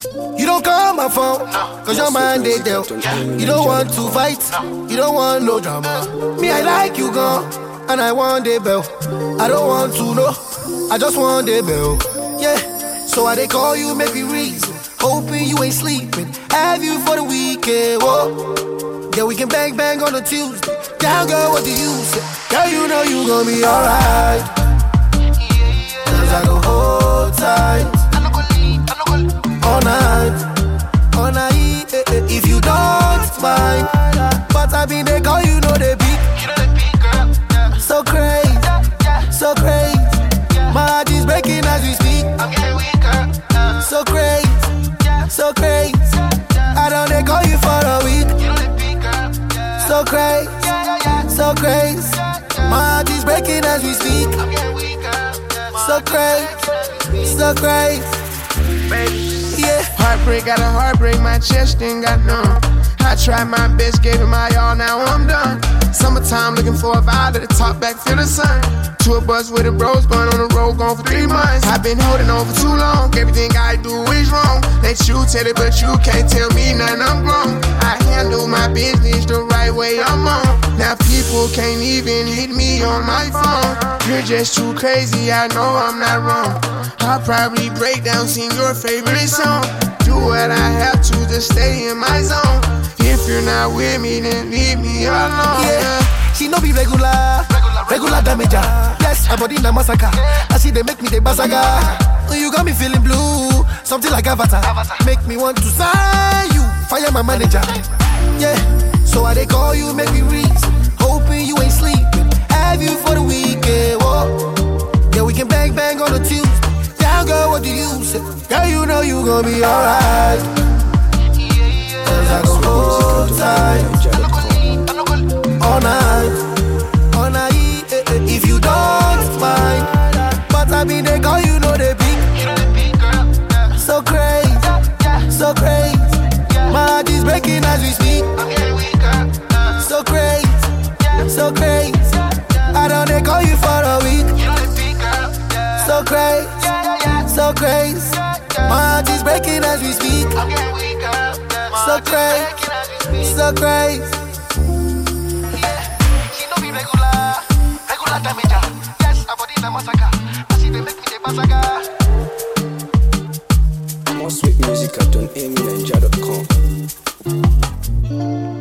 You don't call my phone, cause your mind they dealt. You don't want to fight, you don't want no drama. Me, I like you gone, and I want the bell. I don't want to know, I just want the bell. Yeah, so I they call you, make me reason. Hoping you ain't sleeping, have you for the weekend, whoa. Yeah, we can bang bang on a Tuesday. Down girl, what do you say? Girl, you know you gon' be alright. Cause I go hold tight all night, all night. If you don't mind, but I been they call you know they beat. So crazy, so crazy. My heart is breaking as we speak. So crazy, so crazy. I don't they call you for a week. So crazy, so crazy. My heart is breaking as we speak. So crazy, so crazy. Yeah. Heartbreak, got a heartbreak, my chest ain't got none. I tried my best, gave it my all, now I'm done. Summertime, looking for a vibe, let the top back, feel the sun. Tour bus with the bros, going on the road, gone for 3 months. I've been holding on for too long, everything I do is wrong. Let you tell it, but you can't tell me nothing, I'm grown. I handle my business the right way, I'm on. Now people can't even hit me on my phone. You're just too crazy, I know I'm not wrong. I'll probably break down, sing your favorite song. Do what I have to stay in my zone. If you're not with me, then leave me alone. Yeah, she no be regular damage. Yes, her body na massacre. I see they make me the basaga. You got me feeling blue, something like Avatar. Make me want to sign you, fire my manager. Yeah, so I they call you, make me reason. Hoping you ain't sleeping, have you for the weekend. Whoa. Yeah, we can bang bang on a Tuesday. Down girl, what do you say? Girl, you know you gon' be alright. Cause I go hold tight all night, all night. If you don't mind, but I mean they call you know they beat. So crazy, so crazy. My heart is breaking as we speak. So crazy, so crazy. I don't they call you for a week. So crazy, so crazy. My heart is breaking as we speak. So crazy, so crazy. She no be regular damage. Yes, her body na massacre. I see they make me the basaga. More sweet music at donamyninja.com.